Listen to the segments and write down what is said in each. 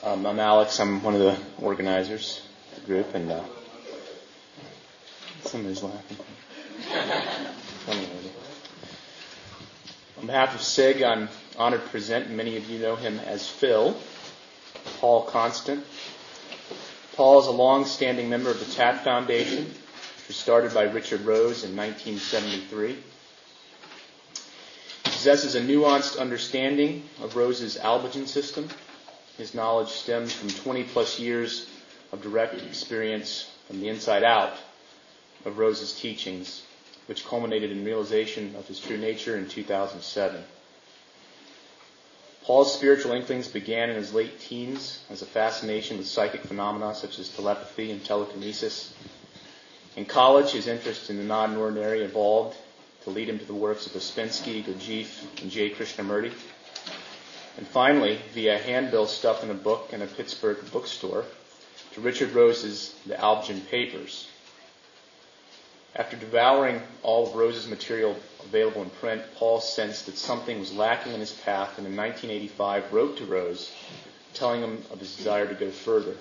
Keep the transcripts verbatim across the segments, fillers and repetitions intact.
Um, I'm Alex. I'm one of the organizers of the group, and uh, somebody's laughing. Funny lady. On behalf of SIG, I'm honored to present, and many of you know him as Phil, Paul Constant. Paul is a long-standing member of the T A T Foundation, which was started by Richard Rose in nineteen seventy-three. He possesses a nuanced understanding of Rose's albugen system. His knowledge stems from twenty plus years of direct experience from the inside out of Rose's teachings, which culminated in realization of his true nature in two thousand seven. Paul's spiritual inklings began in his late teens as a fascination with psychic phenomena such as telepathy and telekinesis. In college, his interest in the non-ordinary evolved to lead him to the works of Ouspensky, Gurdjieff, and J. Krishnamurti. And finally, via handbill stuff in a book in a Pittsburgh bookstore, to Richard Rose's The Albugen Papers. After devouring all of Rose's material available in print, Paul sensed that something was lacking in his path, and in nineteen eighty-five wrote to Rose, telling him of his desire to go further.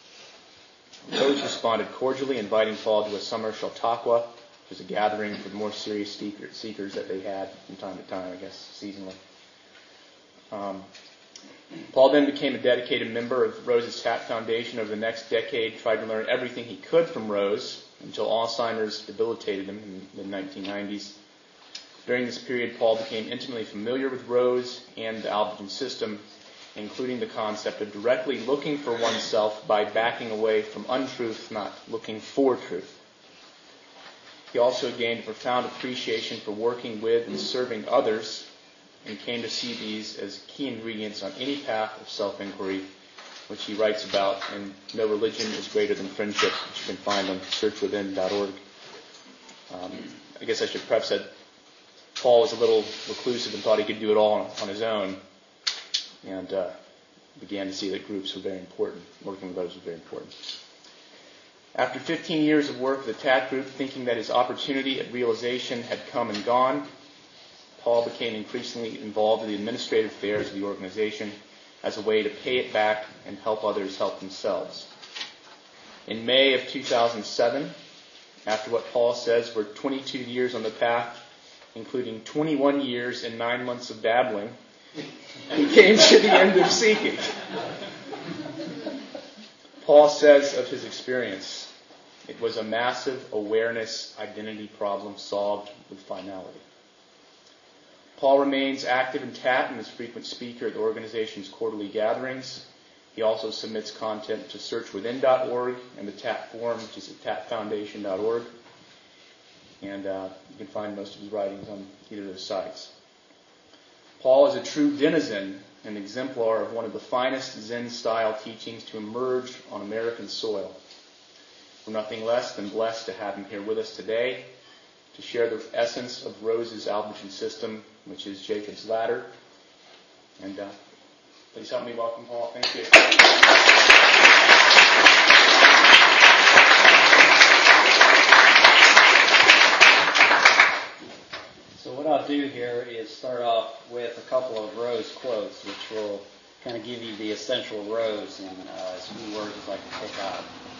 Rose responded cordially, inviting Paul to a summer Chautauqua, which was a gathering for the more serious seekers that they had from time to time, I guess, seasonally. Um, Paul then became a dedicated member of Rose's T A T Foundation. Over the next decade, tried to learn everything he could from Rose until Alzheimer's debilitated him in the mid nineteen nineties. During this period, Paul became intimately familiar with Rose and the albugen system, including the concept of directly looking for oneself by backing away from untruth, not looking for truth. He also gained a profound appreciation for working with and serving others, and came to see these as key ingredients on any path of self-inquiry, which he writes about in No Religion is Greater Than Friendship, which you can find on search within dot org. Um, I guess I should preface that Paul was a little reclusive and thought he could do it all on, on his own, and uh, began to see that groups were very important. Working with others was very important. After fifteen years of work with the T A T group, thinking that his opportunity at realization had come and gone, Paul became increasingly involved in the administrative affairs of the organization as a way to pay it back and help others help themselves. In May of two thousand seven, after what Paul says were twenty-two years on the path, including twenty-one years and nine months of dabbling, he came to the end of seeking. Paul says of his experience, it was a massive awareness identity problem solved with finality. Paul remains active in T A T and is a frequent speaker at the organization's quarterly gatherings. He also submits content to search within dot org and the T A T Forum, which is at T A T foundation dot org. And uh, you can find most of his writings on either of those sites. Paul is a true denizen, an exemplar of one of the finest Zen-style teachings to emerge on American soil. We're nothing less than blessed to have him here with us today to share the essence of Rose's albugen system, which is Jacob's ladder. And uh, please help me welcome Paul. Thank you. So what I'll do here is start off with a couple of Rose quotes, which will kind of give you the essential Rose in uh, as few words as I can pick out.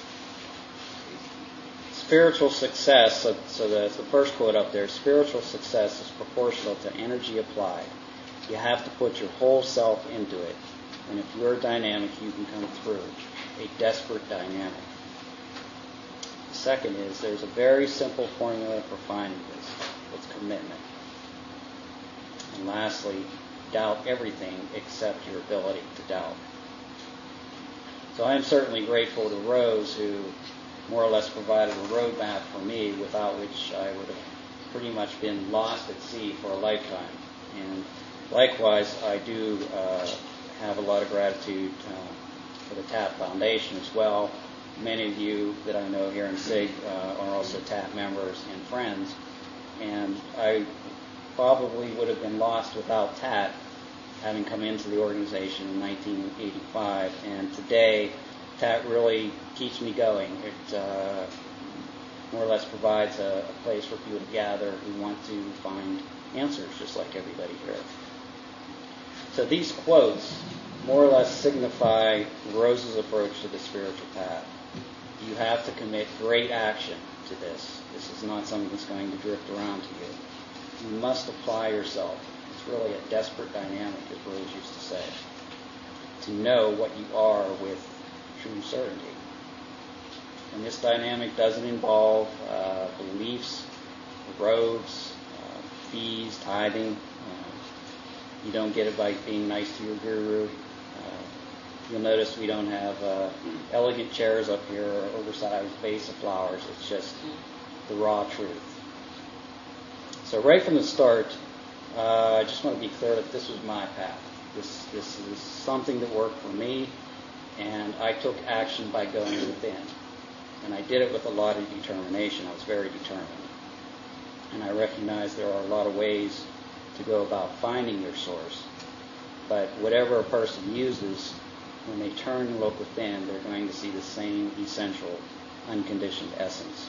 Spiritual success, so, so that's the first quote up there, spiritual success is proportional to energy applied. You have to put your whole self into it. And if you're dynamic, you can come through. A desperate dynamic. The second is there's a very simple formula for finding this. It's commitment. And lastly, doubt everything except your ability to doubt. So I am certainly grateful to Rose, who more or less provided a roadmap for me, without which I would have pretty much been lost at sea for a lifetime. And likewise, I do uh, have a lot of gratitude uh, for the T A T Foundation as well. Many of you that I know here in SIG uh, are also T A T members and friends, and I probably would have been lost without T A T, having come into the organization in nineteen eighty-five, and today T A T really keeps me going. It uh, more or less provides a, a place for people to gather who want to find answers, just like everybody here. So these quotes more or less signify Rose's approach to the spiritual path. You have to commit great action to this. This is not something that's going to drift around to you. You must apply yourself. It's really a desperate dynamic, as Rose used to say, to know what you are with true certainty. And this dynamic doesn't involve uh, beliefs, robes, uh, fees, tithing. Uh, you don't get it by being nice to your guru. Uh, you'll notice we don't have uh, elegant chairs up here or oversized vase of flowers. It's just the raw truth. So right from the start, uh, I just want to be clear that this was my path. This, this is something that worked for me, and I took action by going within. And I did it with a lot of determination. I was very determined. And I recognize there are a lot of ways to go about finding your source. But whatever a person uses, when they turn and look within, they're going to see the same essential, unconditioned essence.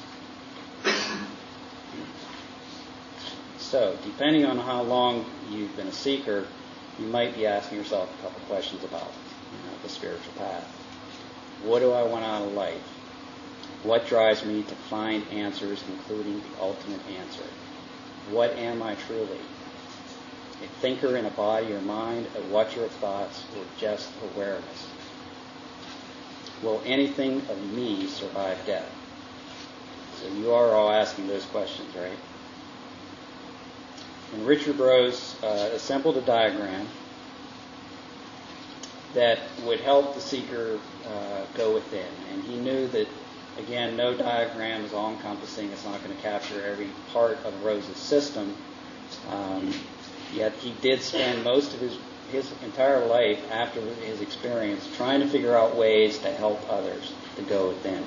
So, depending on how long you've been a seeker, you might be asking yourself a couple questions about you know, the spiritual path. What do I want out of life? What drives me to find answers, including the ultimate answer? What am I truly? A thinker in a body or mind, a watcher of thoughts, or just awareness? Will anything of me survive death? So you are all asking those questions, right? And Richard Rose uh, assembled a diagram that would help the seeker uh, go within. And he knew that, again, no diagram is all-encompassing. It's not going to capture every part of Rose's system. Um, yet he did spend most of his, his entire life after his experience trying to figure out ways to help others to go within.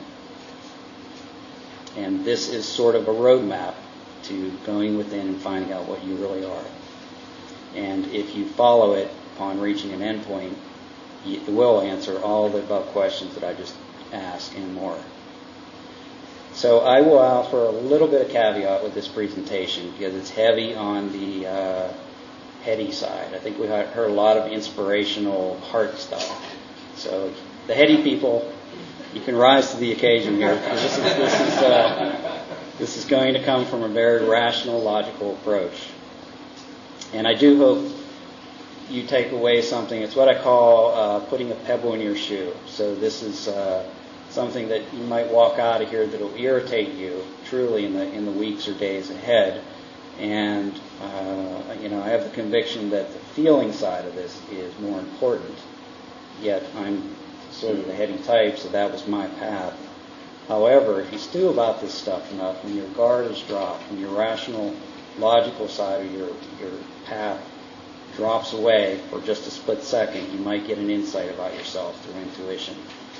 And this is sort of a roadmap to going within and finding out what you really are. And if you follow it upon reaching an endpoint, it will answer all the above questions that I just asked and more. So I will offer a little bit of caveat with this presentation because it's heavy on the uh, heady side. I think we heard a lot of inspirational heart stuff. So the heady people, you can rise to the occasion here. This is, this is, uh, this is going to come from a very rational, logical approach. And I do hope you take away something. It's what I call uh, putting a pebble in your shoe. So this is uh, something that you might walk out of here that will irritate you truly in the in the weeks or days ahead. And uh, you know, I have the conviction that the feeling side of this is more important. Yet I'm sort of the heady type, so that was my path. However, if you stew about this stuff enough, when your guard is dropped, when your rational, logical side of your your path drops away for just a split second, you might get an insight about yourself through intuition.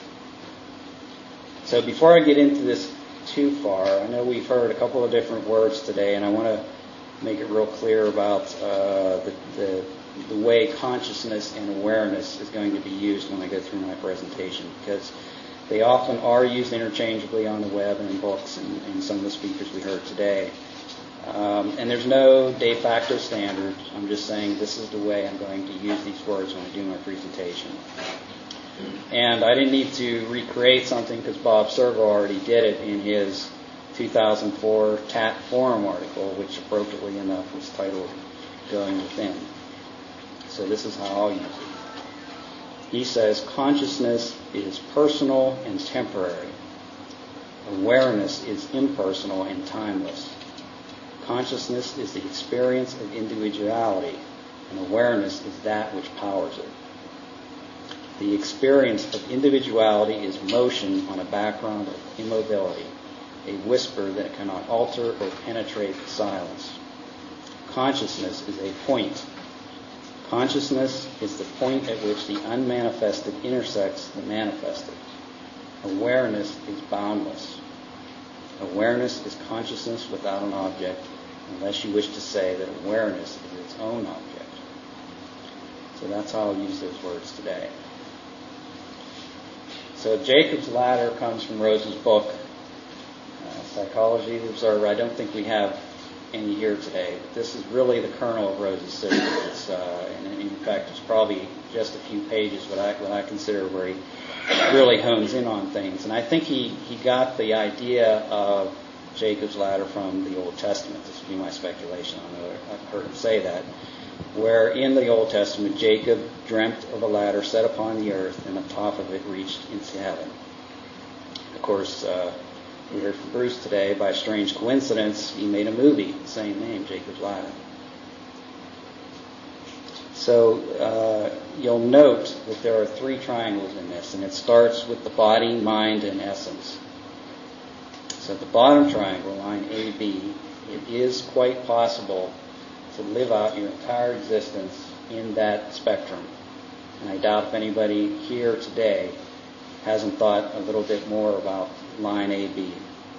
So before I get into this too far, I know we've heard a couple of different words today, and I want to make it real clear about uh, the, the, the way consciousness and awareness is going to be used when I go through my presentation, because they often are used interchangeably on the web and in books and, and some of the speakers we heard today. Um, and there's no de facto standard. I'm just saying this is the way I'm going to use these words when I do my presentation. And I didn't need to recreate something because Bob Servo already did it in his two thousand four T A T Forum article, which appropriately enough was titled Going Within. So this is how I'll use it. He says, consciousness is personal and temporary. Awareness is impersonal and timeless. Consciousness is the experience of individuality, and awareness is that which powers it. The experience of individuality is motion on a background of immobility, a whisper that cannot alter or penetrate the silence. Consciousness is a point. Consciousness is the point at which the unmanifested intersects the manifested. Awareness is boundless. Awareness is consciousness without an object, unless you wish to say that awareness is its own object. So that's how I'll use those words today. So Jacob's Ladder comes from Rose's book, uh, Psychology of the Observer. I don't think we have any here today, but this is really the kernel of Rose's system. It's, uh, and in fact, it's probably just a few pages, what I, what I consider where he really hones in on things. And I think he, he got the idea of Jacob's ladder from the Old Testament. This would be my speculation. I know I've heard him say that. Where in the Old Testament, Jacob dreamt of a ladder set upon the earth, and the top of it reached into heaven. Of course, uh, we heard from Bruce today, by a strange coincidence, he made a movie, the same name, Jacob's Ladder. So uh, you'll note that there are three triangles in this, and it starts with the body, mind, and essence. So the bottom triangle, line A B, it is quite possible to live out your entire existence in that spectrum. And I doubt if anybody here today hasn't thought a little bit more about line A B.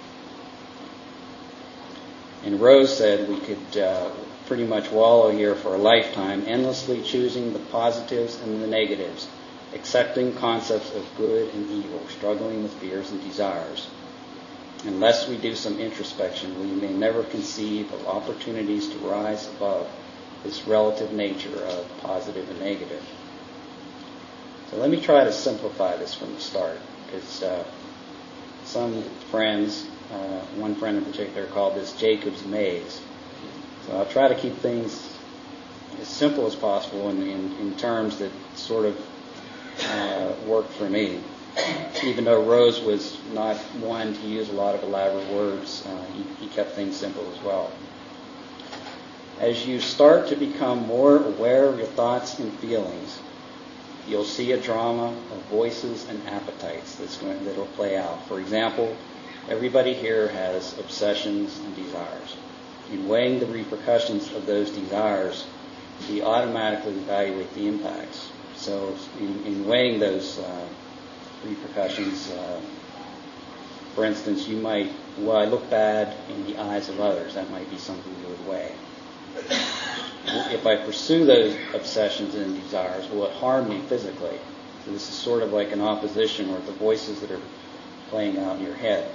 And Rose said we could uh, pretty much wallow here for a lifetime, endlessly choosing the positives and the negatives, accepting concepts of good and evil, struggling with fears and desires. Unless we do some introspection, we may never conceive of opportunities to rise above this relative nature of positive and negative. So let me try to simplify this from the start, because uh, some friends, uh, one friend in particular, called this Jacob's Maze. So I'll try to keep things as simple as possible in, in, in terms that sort of uh, work for me. Even though Rose was not one to use a lot of elaborate words, uh, he, he kept things simple as well. As you start to become more aware of your thoughts and feelings, you'll see a drama of voices and appetites that's going, that'll play out. For example, everybody here has obsessions and desires. In weighing the repercussions of those desires, we automatically evaluate the impacts. So in, in weighing those uh, repercussions, uh, for instance, you might, well, I look bad in the eyes of others. That might be something you would weigh. If I pursue those obsessions and desires, will it harm me physically? So this is sort of like an opposition, or the voices that are playing out in your head.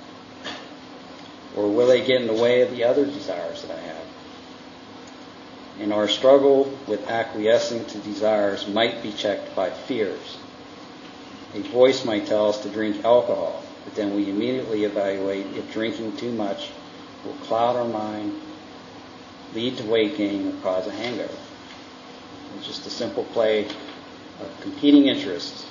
Or will they get in the way of the other desires that I have? And our struggle with acquiescing to desires might be checked by fears. A voice might tell us to drink alcohol, but then we immediately evaluate if drinking too much will cloud our mind, lead to weight gain, or cause a hangover. It's just a simple play of competing interests.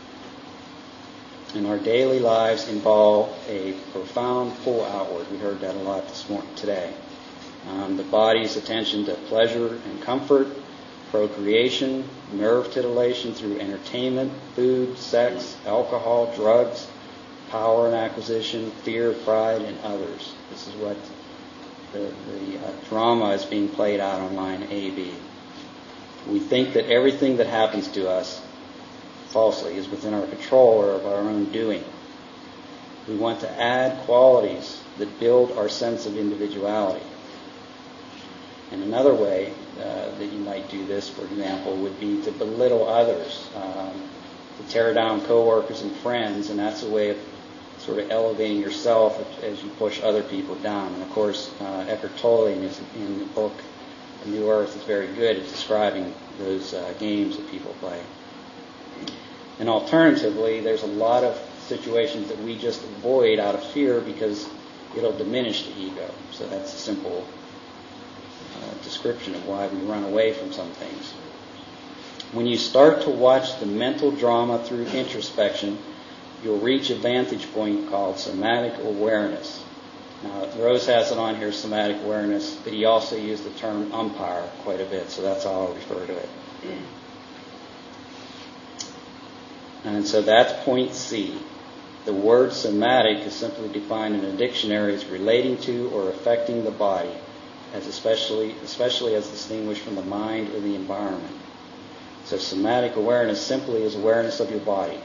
And our daily lives involve a profound pull outward. We heard that a lot this morning today. Um, the body's attention to pleasure and comfort, procreation, nerve titillation through entertainment, food, sex, alcohol, drugs, power and acquisition, fear, pride, and others. This is what the, the uh, drama is being played out on line A B. We think that everything that happens to us, falsely, is within our control or of our own doing. We want to add qualities that build our sense of individuality. And another way uh, that you might do this, for example, would be to belittle others, um, to tear down coworkers and friends, and that's a way of sort of elevating yourself as you push other people down. And of course, uh, Eckhart Tolle in his in the book The New Earth is very good at describing those uh, games that people play. And alternatively, there's a lot of situations that we just avoid out of fear because it'll diminish the ego. So that's a simple uh, description of why we run away from some things. When you start to watch the mental drama through introspection, you'll reach a vantage point called somatic awareness. Now, Rose has it on here, somatic awareness, but he also used the term umpire quite a bit, so that's how I'll refer to it. And so that's point C. The word somatic is simply defined in a dictionary as relating to or affecting the body, as especially, especially as distinguished from the mind or the environment. So somatic awareness simply is awareness of your body.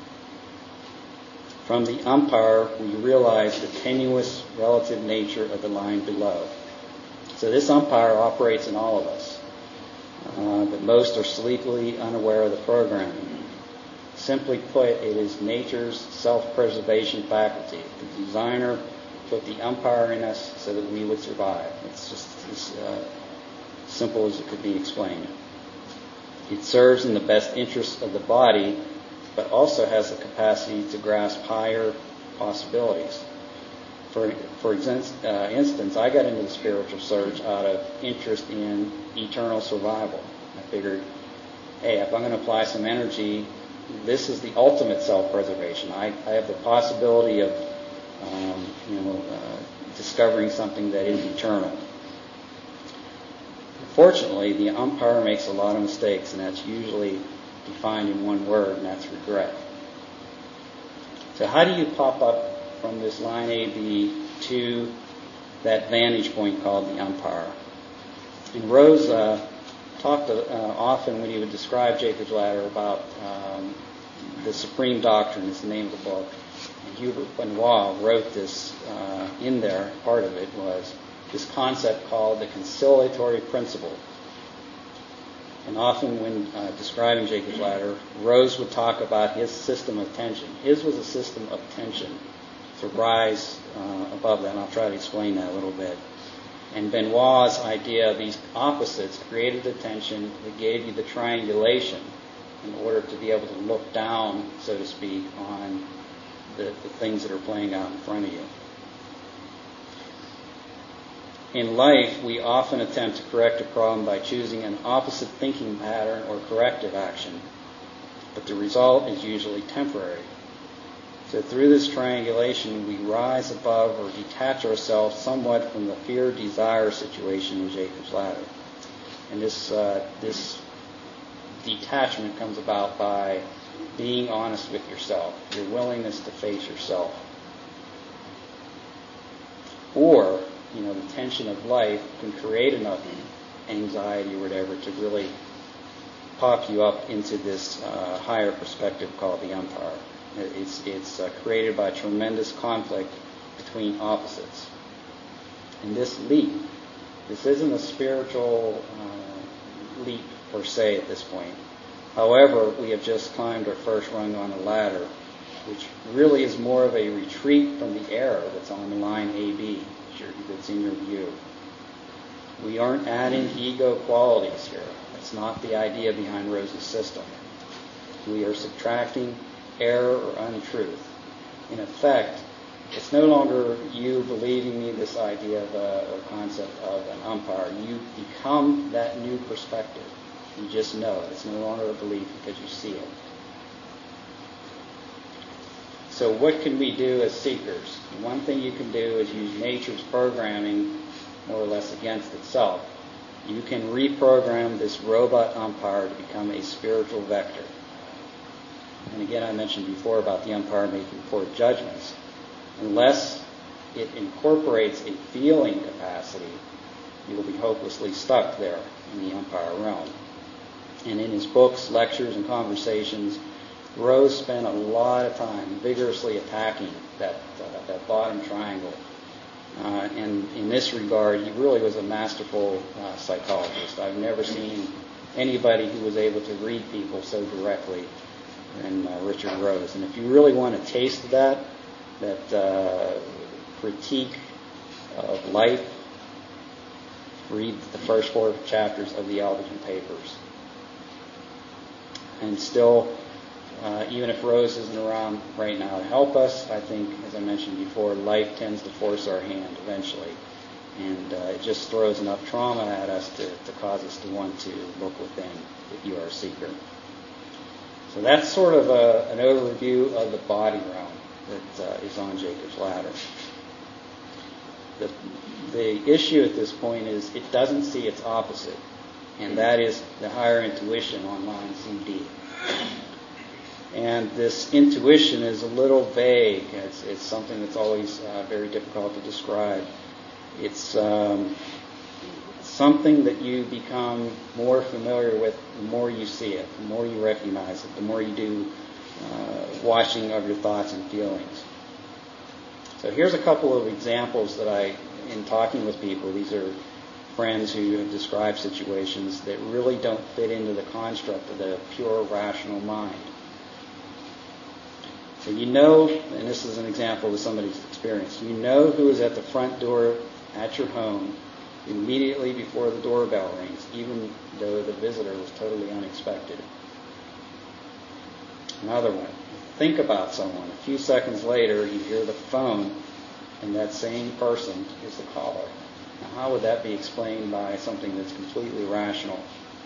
From the umpire, we realize the tenuous relative nature of the line below. So this umpire operates in all of us, uh, but most are sleepily unaware of the programming. Simply put, it is nature's self-preservation faculty. The designer put the umpire in us so that we would survive. It's just as uh, simple as it could be explained. It serves in the best interest of the body, but also has the capacity to grasp higher possibilities. For, for uh, instance, I got into the spiritual search out of interest in eternal survival. I figured, hey, if I'm going to apply some energy, this is the ultimate self-preservation. I, I have the possibility of, um, you know, uh, discovering something that is eternal. Fortunately, the umpire makes a lot of mistakes, and that's usually defined in one word, and that's regret. So how do you pop up from this line A B to that vantage point called the umpire? And Rose uh, talked uh, often when he would describe Jacob's Ladder about um, the Supreme Doctrine is the name of the book. And Hubert Benoit wrote this uh, in there. Part of it was this concept called the conciliatory principle. And often when uh, describing Jacob's Ladder, Rose would talk about his system of tension. His was a system of tension to rise uh, above that, and I'll try to explain that a little bit. And Benoit's idea of these opposites created the tension that gave you the triangulation in order to be able to look down, so to speak, on the, the things that are playing out in front of you. In life, we often attempt to correct a problem by choosing an opposite thinking pattern or corrective action, but the result is usually temporary. So through this triangulation, we rise above or detach ourselves somewhat from the fear-desire situation in Jacob's Ladder. And this, uh, this detachment comes about by being honest with yourself, your willingness to face yourself. Or, you know, the tension of life can create enough anxiety or whatever to really pop you up into this uh, higher perspective called the umpire. It's, it's uh, created by tremendous conflict between opposites. And this leap, this isn't a spiritual uh, leap per se at this point. However, we have just climbed our first rung on the ladder, which really is more of a retreat from the error that's on the line A B. That's in your view. We aren't adding ego qualities here. That's not the idea behind Rose's system. We are subtracting error or untruth. In effect, it's no longer you believing me this idea of a, or concept of an umpire. You become that new perspective. You just know it. It's no longer a belief because you see it. So what can we do as seekers? One thing you can do is use nature's programming more or less against itself. You can reprogram this robot umpire to become a spiritual vector. And again, I mentioned before about the umpire making poor judgments. Unless it incorporates a feeling capacity, you will be hopelessly stuck there in the umpire realm. And in his books, lectures, and conversations, Rose spent a lot of time vigorously attacking that uh, that bottom triangle. Uh, and in this regard, he really was a masterful uh, psychologist. I've never seen anybody who was able to read people so directly than uh, Richard Rose. And if you really want a taste of that, that uh, critique of life, read the first four chapters of the Alberton Papers. And still, Uh, even if Rose isn't around right now to help us, I think, as I mentioned before, life tends to force our hand eventually. And uh, it just throws enough trauma at us to, to cause us to want to look within if you are a seeker. So that's sort of a, an overview of the body realm that uh, is on Jacob's Ladder. The, the issue at this point is it doesn't see its opposite, and that is the higher intuition on line C D. And this intuition is a little vague. It's, it's something that's always uh, very difficult to describe. It's um, something that you become more familiar with the more you see it, the more you recognize it, the more you do uh, watching of your thoughts and feelings. So here's a couple of examples that I, in talking with people, these are friends who have described situations that really don't fit into the construct of the pure rational mind. So you know, and this is an example of somebody's experience, you know who is at the front door at your home immediately before the doorbell rings, even though the visitor was totally unexpected. Another one. Think about someone. A few seconds later, you hear the phone, and that same person is the caller. Now, how would that be explained by something that's completely rational?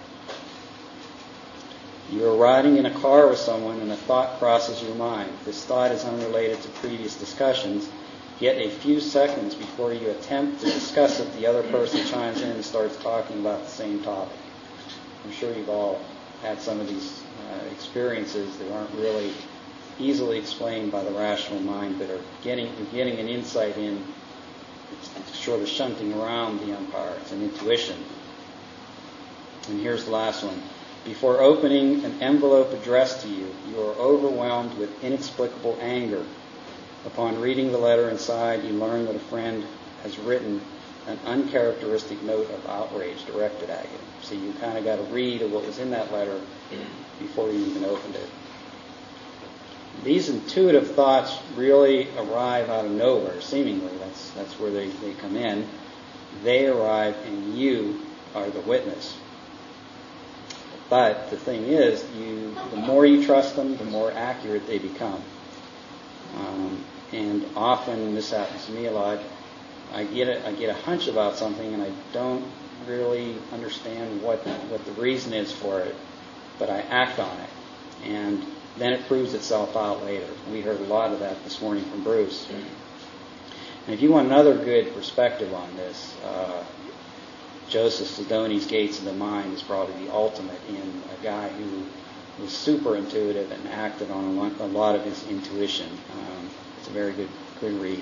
You're riding in a car with someone, and a thought crosses your mind. This thought is unrelated to previous discussions, yet a few seconds before you attempt to discuss it, the other person chimes in and starts talking about the same topic. I'm sure you've all had some of these uh, experiences that aren't really easily explained by the rational mind, but are getting, you're getting an insight in. It's sort of shunting around the umpire. It's an intuition. And here's the last one. Before opening an envelope addressed to you, you are overwhelmed with inexplicable anger. Upon reading the letter inside, you learn that a friend has written an uncharacteristic note of outrage directed at you. So you kind of got to read what was in that letter before you even opened it. These intuitive thoughts really arrive out of nowhere, seemingly. That's that's where they, they come in. They arrive, and you are the witness. But the thing is, you the more you trust them, the more accurate they become. Um, and often, this happens to me a lot, I get a, I get a hunch about something, and I don't really understand what what the reason is for it, but I act on it. And then it proves itself out later. We heard a lot of that this morning from Bruce. And if you want another good perspective on this, uh, Joseph Sidoni's Gates of the Mind is probably the ultimate in a guy who was super intuitive and acted on a lot, a lot of his intuition. Um, it's a very good, good read.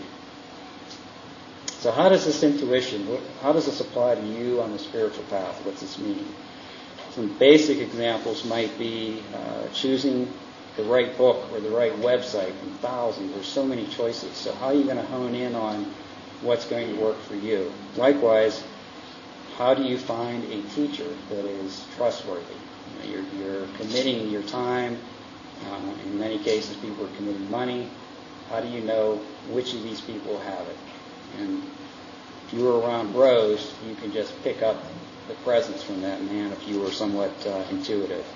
So how does this intuition, how does this apply to you on the spiritual path? What's this mean? Some basic examples might be uh, choosing the right book or the right website from thousands. There's so many choices. So how are you going to hone in on what's going to work for you? Likewise, how do you find a teacher that is trustworthy? You know, you're, you're committing your time. Uh, in many cases, people are committing money. How do you know which of these people have it? And if you were around bros, you can just pick up the presence from that man if you were somewhat uh, intuitive.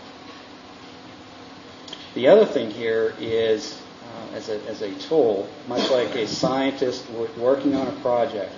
The other thing here is, uh, as, a, as a tool, much like a scientist working on a project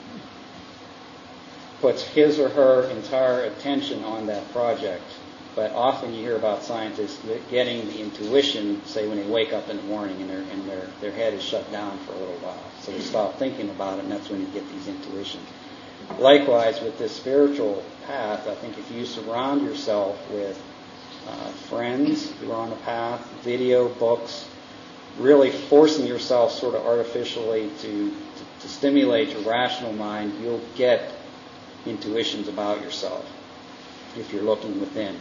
puts his or her entire attention on that project, but often you hear about scientists getting the intuition, say when they wake up in the morning and, their, and their, their head is shut down for a little while. So they stop thinking about it, and that's when you get these intuitions. Likewise, with this spiritual path, I think if you surround yourself with Uh, friends who are on the path, video, books, really forcing yourself sort of artificially to, to, to stimulate your rational mind, you'll get intuitions about yourself if you're looking within.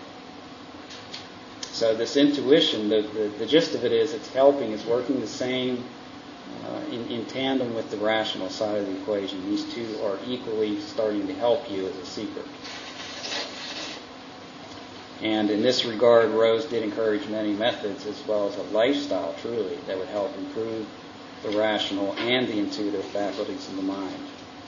So this intuition, the, the, the gist of it is it's helping, it's working the same uh, in, in tandem with the rational side of the equation. These two are equally starting to help you as a seeker. And in this regard, Rose did encourage many methods as well as a lifestyle, truly, that would help improve the rational and the intuitive faculties of the mind.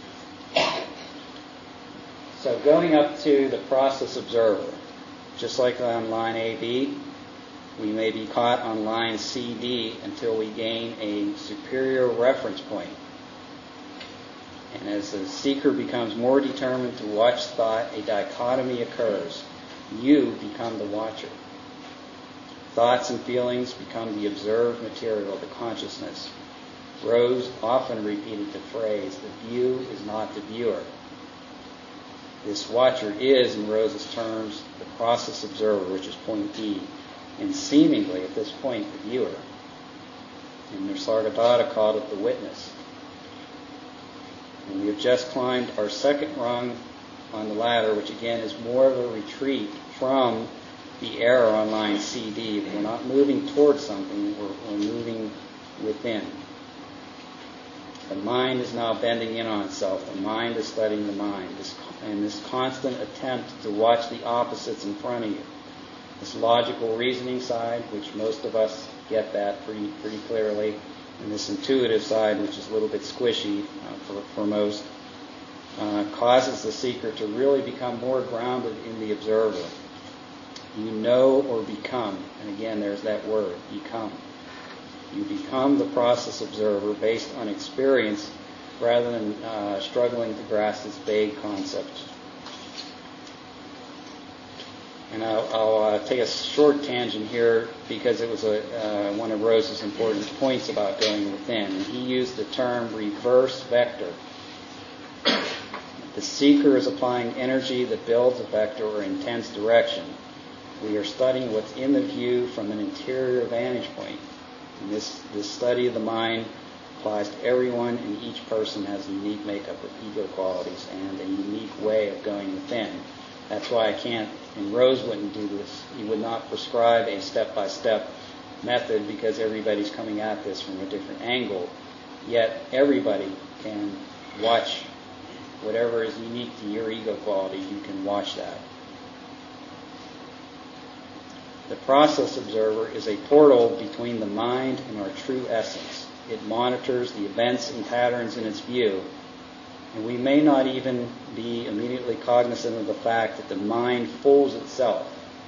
So going up to the process observer, just like on line A B, we may be caught on line C D until we gain a superior reference point. And as the seeker becomes more determined to watch thought, a dichotomy occurs. You become the watcher. Thoughts and feelings become the observed material, the consciousness. Rose often repeated the phrase, the view is not the viewer. This watcher is, in Rose's terms, the process observer, which is point E, and seemingly at this point the viewer. And Nisargadatta called it the witness. And we have just climbed our second rung on the ladder, which again is more of a retreat from the error on line C D. We're not moving towards something, we're, we're moving within. The mind is now bending in on itself. The mind is studying the mind. This, and this constant attempt to watch the opposites in front of you. This logical reasoning side, which most of us get that pretty, pretty clearly, and this intuitive side, which is a little bit squishy uh, for, for most. uh, causes the seeker to really become more grounded in the observer. You know or become, and again there's that word, become. You become the process observer based on experience rather than uh, struggling to grasp this vague concept. And I'll, I'll uh, take a short tangent here because it was a, uh, one of Rose's important points about going within. And he used the term reverse vector. The seeker is applying energy that builds a vector or intense direction. We are studying what's in the view from an interior vantage point. And this, this study of the mind applies to everyone, and each person has a unique makeup of ego qualities and a unique way of going within. That's why I can't, and Rose wouldn't do this. He would not prescribe a step-by-step method because everybody's coming at this from a different angle. Yet everybody can watch whatever is unique to your ego qualities. You can watch that. The process observer is a portal between the mind and our true essence. It monitors the events and patterns in its view. And we may not even be immediately cognizant of the fact that the mind fools itself.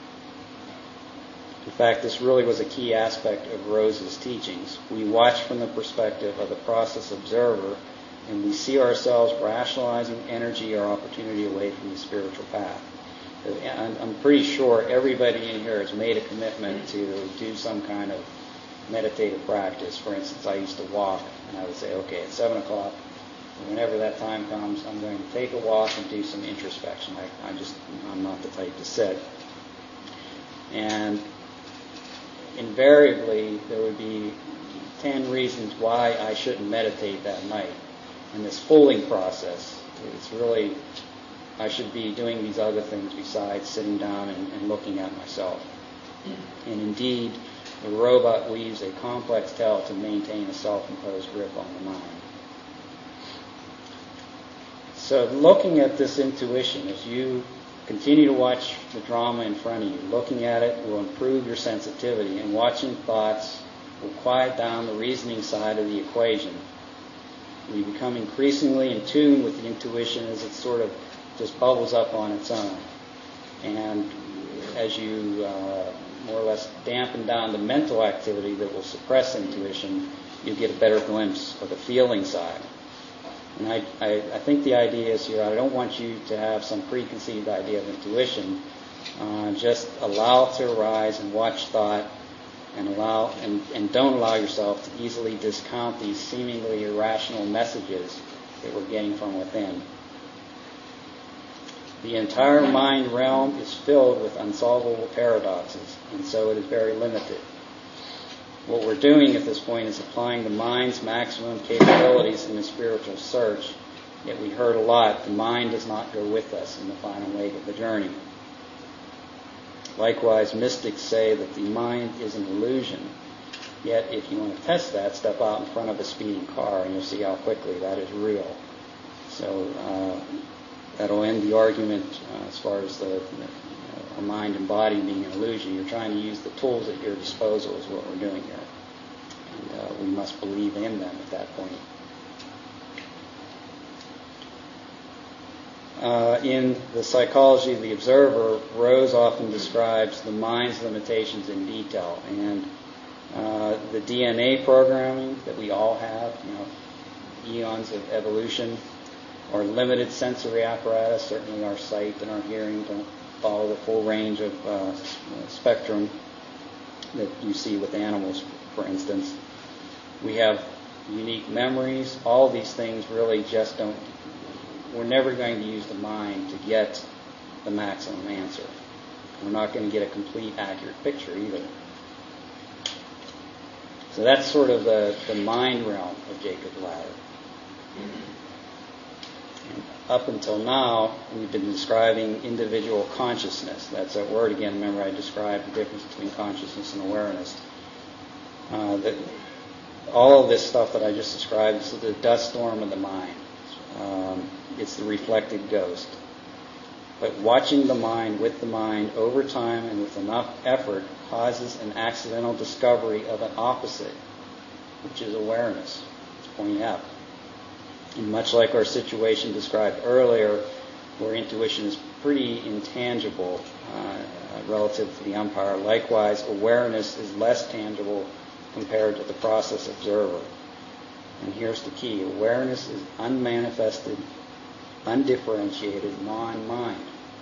In fact, this really was a key aspect of Rose's teachings. We watch from the perspective of the process observer, and we see ourselves rationalizing energy or opportunity away from the spiritual path. I'm pretty sure everybody in here has made a commitment to do some kind of meditative practice. For instance, I used to walk, and I would say, okay, at seven o'clock, whenever that time comes, I'm going to take a walk and do some introspection. I, I just, I'm not the type to sit. And invariably, there would be ten reasons why I shouldn't meditate that night. And this fooling process, it's really, I should be doing these other things besides sitting down and, and looking at myself. And indeed, the robot weaves a complex tale to maintain a self-imposed grip on the mind. So looking at this intuition, as you continue to watch the drama in front of you, looking at it will improve your sensitivity, and watching thoughts will quiet down the reasoning side of the equation. We become increasingly in tune with the intuition as it sort of just bubbles up on its own. And as you uh, more or less dampen down the mental activity that will suppress intuition, you get a better glimpse of the feeling side. And I, I, I think the idea is here, I don't want you to have some preconceived idea of intuition. Uh, just allow it to arise and watch thought, and allow and, and don't allow yourself to easily discount these seemingly irrational messages that we're getting from within. The entire mind realm is filled with unsolvable paradoxes, and so it is very limited. What we're doing at this point is applying the mind's maximum capabilities in the spiritual search. Yet we heard a lot, the mind does not go with us in the final leg of the journey. Likewise, mystics say that the mind is an illusion. Yet if you want to test that, step out in front of a speeding car and you'll see how quickly that is real. So uh, that'll end the argument uh, as far as the, the a mind and body being an illusion. You're trying to use the tools at your disposal is what we're doing here. And uh, we must believe in them at that point. Uh, in the psychology of the observer, Rose often describes the mind's limitations in detail. And uh, the D N A programming that we all have, you know, eons of evolution, our limited sensory apparatus, certainly our sight and our hearing don't follow the full range of uh, spectrum that you see with animals, for instance. We have unique memories. All these things really just don't, we're never going to use the mind to get the maximum answer. We're not going to get a complete, accurate picture either. So that's sort of the, the mind realm of Jacob's Ladder. Up until now, we've been describing individual consciousness. That's that word again. Remember, I described the difference between consciousness and awareness. Uh, that all of this stuff that I just described is the dust storm of the mind. Um, it's the reflected ghost. But watching the mind with the mind over time and with enough effort causes an accidental discovery of an opposite, which is awareness. It's pointing out. And much like our situation described earlier, where intuition is pretty intangible uh, relative to the umpire, likewise, awareness is less tangible compared to the process observer. And here's the key. Awareness is unmanifested, undifferentiated, non-mind.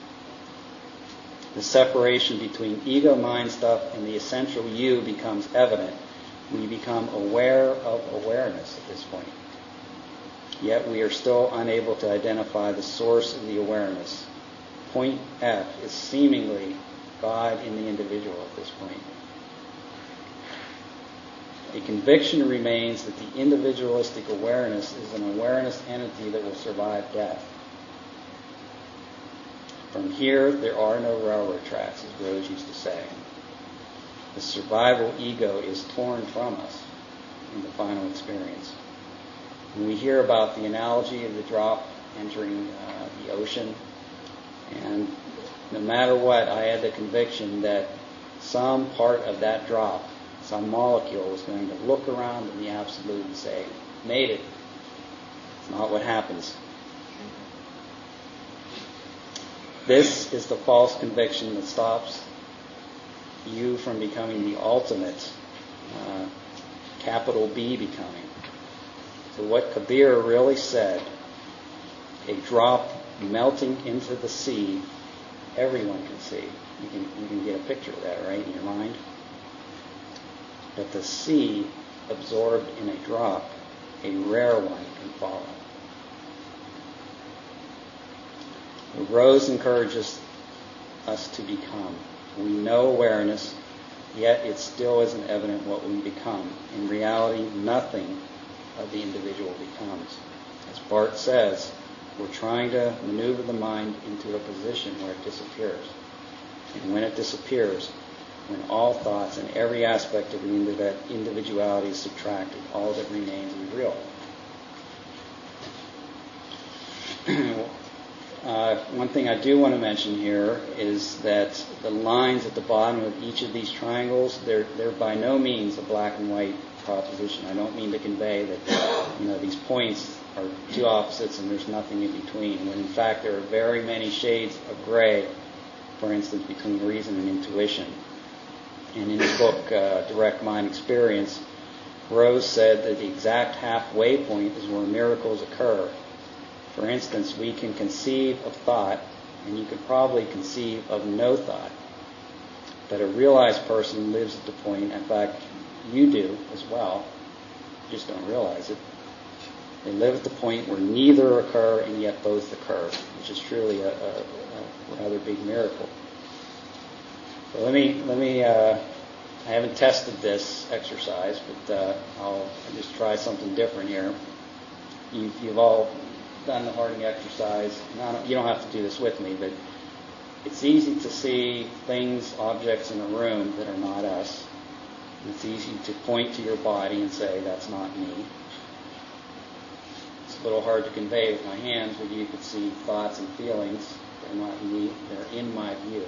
The separation between ego-mind stuff and the essential you becomes evident. We become aware of awareness at this point. Yet we are still unable to identify the source of the awareness. Point F is seemingly God in the individual at this point. A conviction remains that the individualistic awareness is an awareness entity that will survive death. From here, there are no railroad tracks, as Rose used to say. The survival ego is torn from us in the final experience. When we hear about the analogy of the drop entering uh, the ocean, and no matter what, I had the conviction that some part of that drop, some molecule, was going to look around in the absolute and say, made it. It's not what happens. This is the false conviction that stops you from becoming the ultimate, uh, capital B becoming. So what Kabir really said, a drop melting into the sea, everyone can see. You can, you can get a picture of that, right, in your mind? But the sea absorbed in a drop, a rare one can follow. Rose encourages us to become. We know awareness, yet it still isn't evident what we become. In reality, nothing of the individual becomes. As Barth says, we're trying to maneuver the mind into a position where it disappears. And when it disappears, when all thoughts and every aspect of the individuality is subtracted, all that remains is real. Uh, one thing I do want to mention here is that the lines at the bottom of each of these triangles, they're, they're by no means a black and white proposition. I don't mean to convey that, you know, these points are two opposites and there's nothing in between, when in fact there are very many shades of gray, for instance, between reason and intuition. And in his book, uh, Direct Mind Experience, Rose said that the exact halfway point is where miracles occur. For instance, we can conceive of thought, and you could probably conceive of no thought. But a realized person lives at the point, in fact, you do as well, you just don't realize it. They live at the point where neither occur and yet both occur, which is truly a, a, a rather big miracle. So let me, let me. Uh, I haven't tested this exercise, but uh, I'll just try something different here. You've, you've all done the Harding exercise. Not, you don't have to do this with me, but it's easy to see things, objects in a room that are not us. It's easy to point to your body and say, that's not me. It's a little hard to convey with my hands, but you could see thoughts and feelings. They're not me, they're in my view.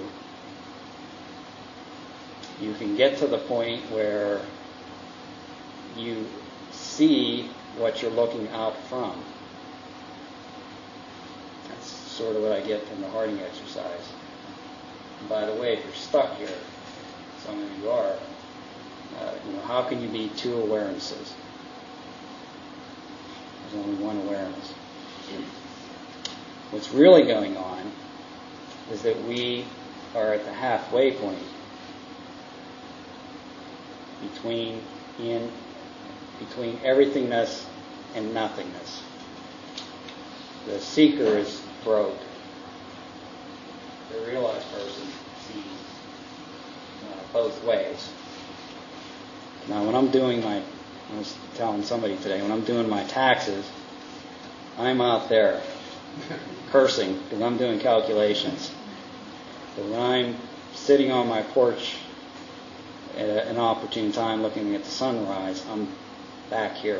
You can get to the point where you see what you're looking out from. That's sort of what I get from the Harding exercise. And by the way, if you're stuck here, some of you are, uh, you know, how can you be two awarenesses? There's only one awareness. What's really going on is that we are at the halfway point between in between everythingness and nothingness. The seeker is broke. The realized person sees uh, both ways. Now, when I'm doing my, I was telling somebody today, when I'm doing my taxes, I'm out there cursing because I'm doing calculations. But when I'm sitting on my porch at a, an opportune time looking at the sunrise, I'm back here.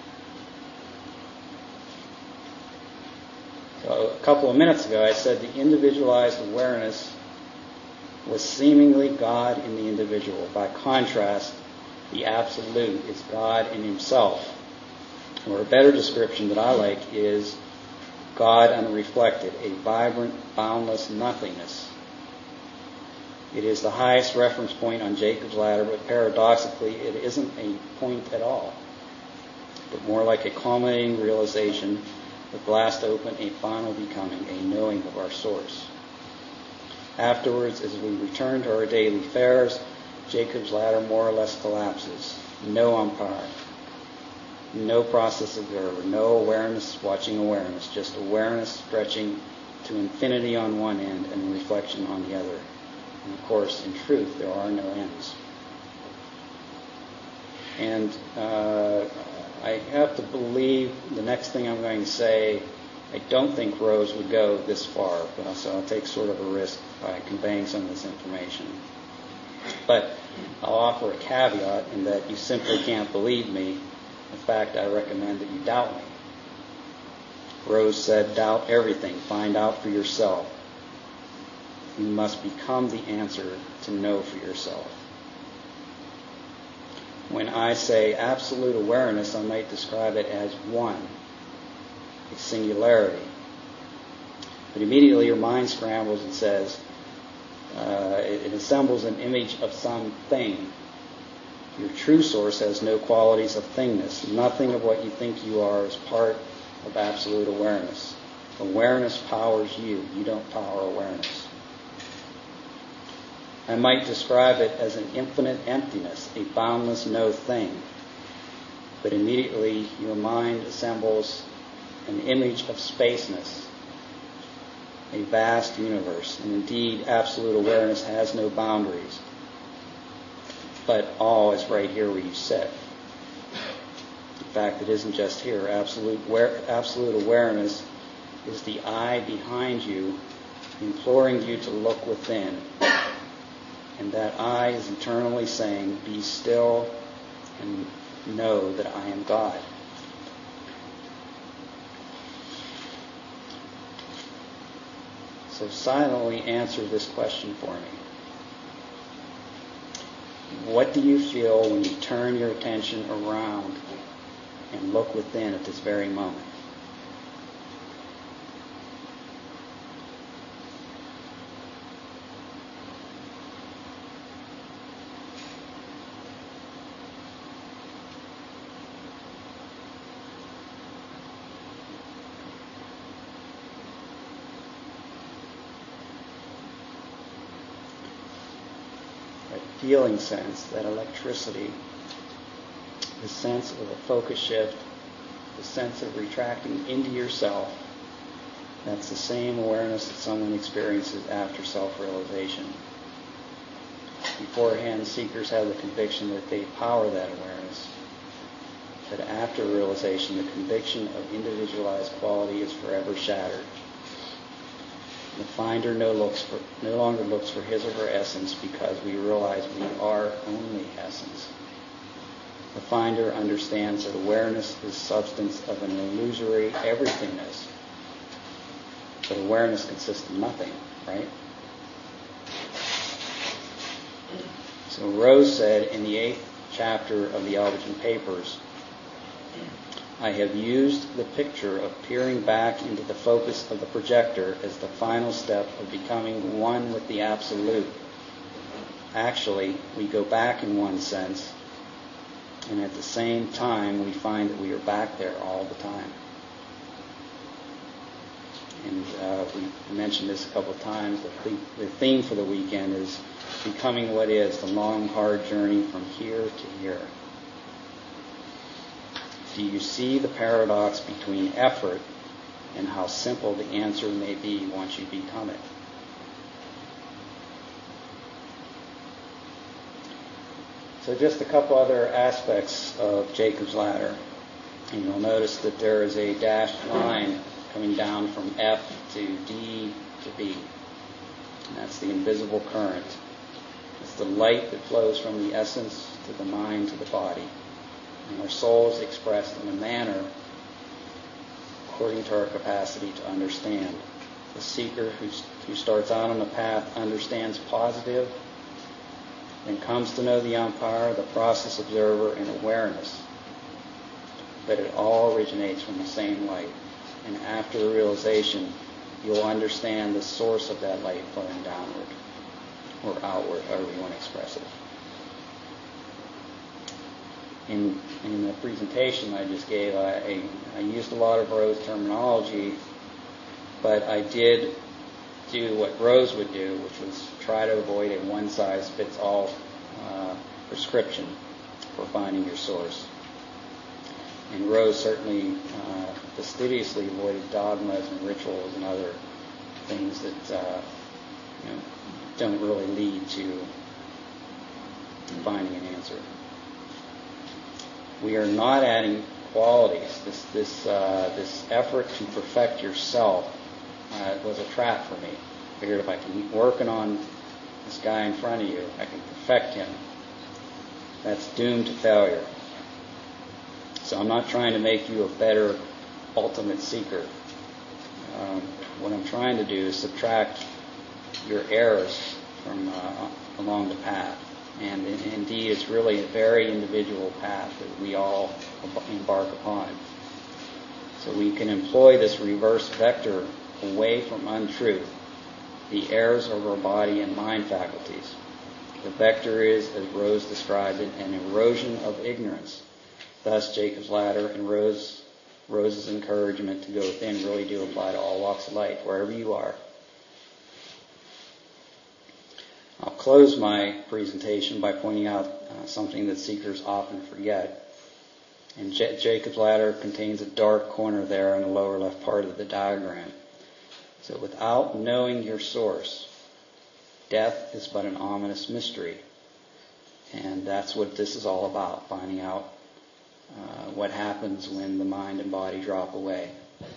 So a couple of minutes ago I said the individualized awareness was seemingly God in the individual. By contrast, the absolute is God in himself. Or a better description that I like is God unreflected, a vibrant, boundless nothingness. It is the highest reference point on Jacob's ladder, but paradoxically, it isn't a point at all, but more like a culminating realization that blasts open a final becoming, a knowing of our source. Afterwards, as we return to our daily fares, Jacob's ladder more or less collapses. No umpire. No process observer. No awareness watching awareness. Just awareness stretching to infinity on one end and reflection on the other. And of course, in truth, there are no ends. And uh, I have to believe the next thing I'm going to say, I don't think Rose would go this far, but so I'll take sort of a risk by conveying some of this information. But I'll offer a caveat in that you simply can't believe me. In fact, I recommend that you doubt me. Rose said, doubt everything. Find out for yourself. You must become the answer to know for yourself. When I say absolute awareness, I might describe it as one, a singularity. But immediately your mind scrambles and says, uh, it, it assembles an image of something. Your true source has no qualities of thingness. Nothing of what you think you are is part of absolute awareness. Awareness powers you. You don't power awareness. I might describe it as an infinite emptiness, a boundless no thing. But immediately your mind assembles an image of spaceness, a vast universe. And indeed, absolute awareness has no boundaries. But all is right here where you sit. In fact, it isn't just here. Absolute, absolute awareness is the eye behind you, imploring you to look within. And that eye is eternally saying, be still and know that I am God. So silently answer this question for me. What do you feel when you turn your attention around and look within at this very moment? Feeling sense, that electricity, the sense of a focus shift, the sense of retracting into yourself, that's the same awareness that someone experiences after self-realization. Beforehand, seekers have the conviction that they power that awareness. But after realization, the conviction of individualized quality is forever shattered. The finder no, looks for, no longer looks for his or her essence because we realize we are only essence. The finder understands that awareness is substance of an illusory everythingness. But awareness consists of nothing, right? So Rose said in the eighth chapter of the Alberton Papers, I have used the picture of peering back into the focus of the projector as the final step of becoming one with the Absolute. Actually, we go back in one sense, and at the same time we find that we are back there all the time. And uh, we mentioned this a couple of times. The, th- the theme for the weekend is becoming what is, the long, hard journey from here to here. Do you see the paradox between effort and how simple the answer may be once you become it? So just a couple other aspects of Jacob's ladder. And you'll notice that there is a dashed line coming down from F to D to B. And that's the invisible current. It's the light that flows from the essence to the mind to the body. And our soul is expressed in a manner according to our capacity to understand. The seeker who, who starts out on the path understands positive, then comes to know the umpire, the process observer, and awareness. but it all originates from the same light. And after the realization, you'll understand the source of that light flowing downward or outward, however you want to express it. In, in the presentation I just gave, I, I, I used a lot of Rose terminology, but I did do what Rose would do, which was try to avoid a one-size-fits-all uh, prescription for finding your source. And Rose certainly uh, fastidiously avoided dogmas and rituals and other things that uh, you know, don't really lead to finding an answer. We are not adding qualities. This this uh, this effort to perfect yourself uh, was a trap for me. I figured if I can keep working on this guy in front of you, I can perfect him. That's doomed to failure. So I'm not trying to make you a better ultimate seeker. Um, what I'm trying to do is subtract your errors from uh, along the path. And in, indeed, it's really a very individual path that we all embark upon. So we can employ this reverse vector away from untruth, the errors of our body and mind faculties. The vector is, as Rose described it, an erosion of ignorance. Thus, Jacob's ladder and Rose, Rose's encouragement to go within really do apply to all walks of life, wherever you are. I'll close my presentation by pointing out uh, something that seekers often forget. And J- Jacob's ladder contains a dark corner there in the lower left part of the diagram. So without knowing your source, death is but an ominous mystery. And that's what this is all about, finding out uh, what happens when the mind and body drop away.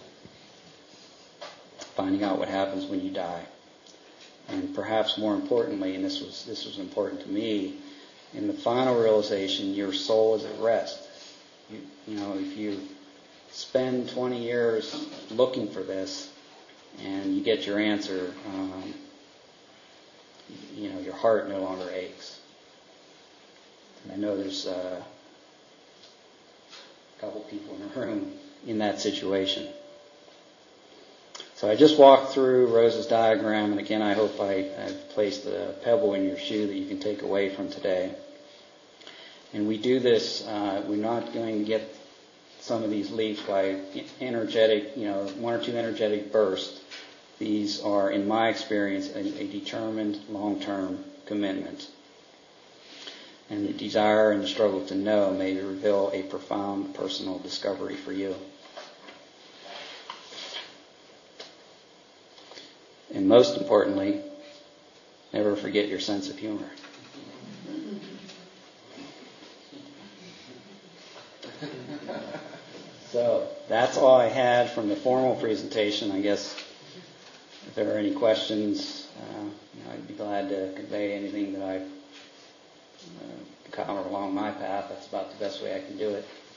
Finding out what happens when you die. And perhaps more importantly, and this was this was important to me, in the final realization, your soul is at rest. You, you know, if you spend twenty years looking for this, and you get your answer, um, you know, your heart no longer aches. And I know there's uh, a couple people in the room in that situation. So I just walked through Rose's diagram, and again, I hope I, I've placed a pebble in your shoe that you can take away from today. And we do this, uh, we're not going to get some of these leaps by energetic, you know, one or two energetic bursts. These are, in my experience, a, a determined long-term commitment. And the desire and the struggle to know may reveal a profound personal discovery for you. And most importantly, never forget your sense of humor. So that's all I had from the formal presentation. I guess if there are any questions, uh, you know, I'd be glad to convey anything that I've uh, covered along my path. That's about the best way I can do it.